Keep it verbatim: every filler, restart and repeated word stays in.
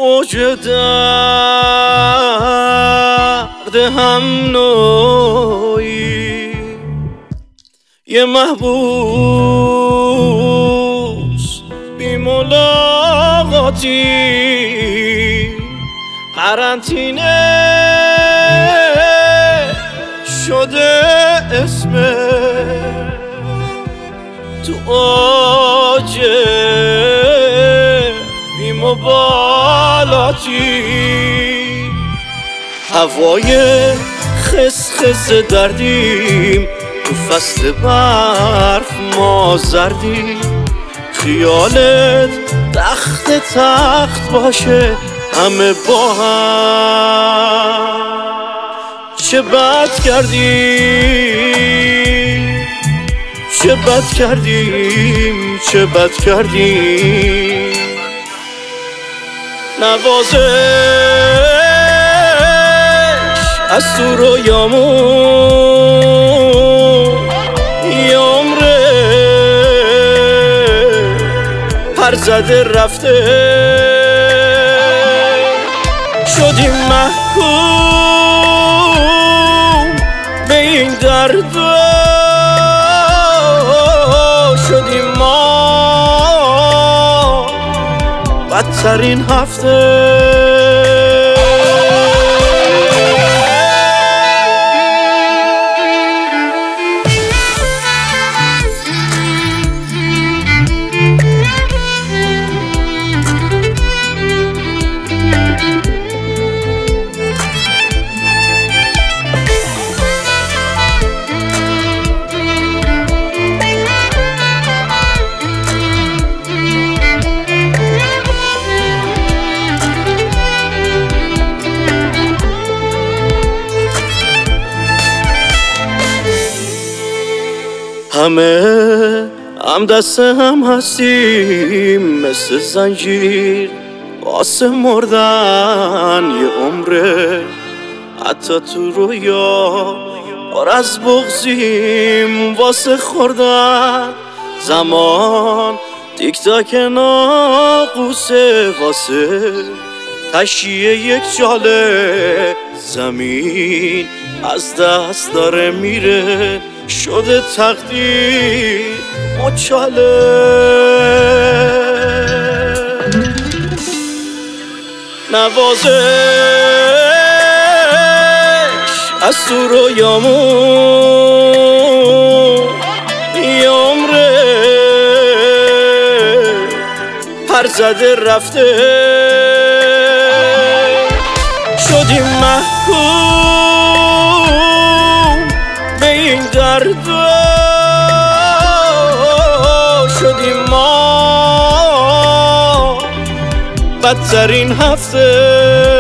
اوج درد هم نوعی، یه محبوس بی ملاقاتی، قرنطینه شده اسمه تو اوج بی مبالاتی. هوای خس خس دردیم تو فصل برف، ما زردیم. خیالت تخت تخت باشه همه با هم. چه بد کردیم چه بد کردیم چه بد کردیم. نوازش از تو رویامون یه عمره پر زده رفته، شدیم محکوم به این درد، شدیم ما بدترین هفته. همه هم دست هم هستیم مثل زنجیر واسه مردن یه عمره. حتی تو رویا پر از بغضیم واسه خوردن. زمان تیک تاک ناقوسه واسه تشییع یک جاله. زمین از دست داره میره، شده تقدیر مچاله. نوازش از تو رویامون یه عمره پر زده رفته، شدیم محکوم به این درد، شدیم ما بدترین هفته.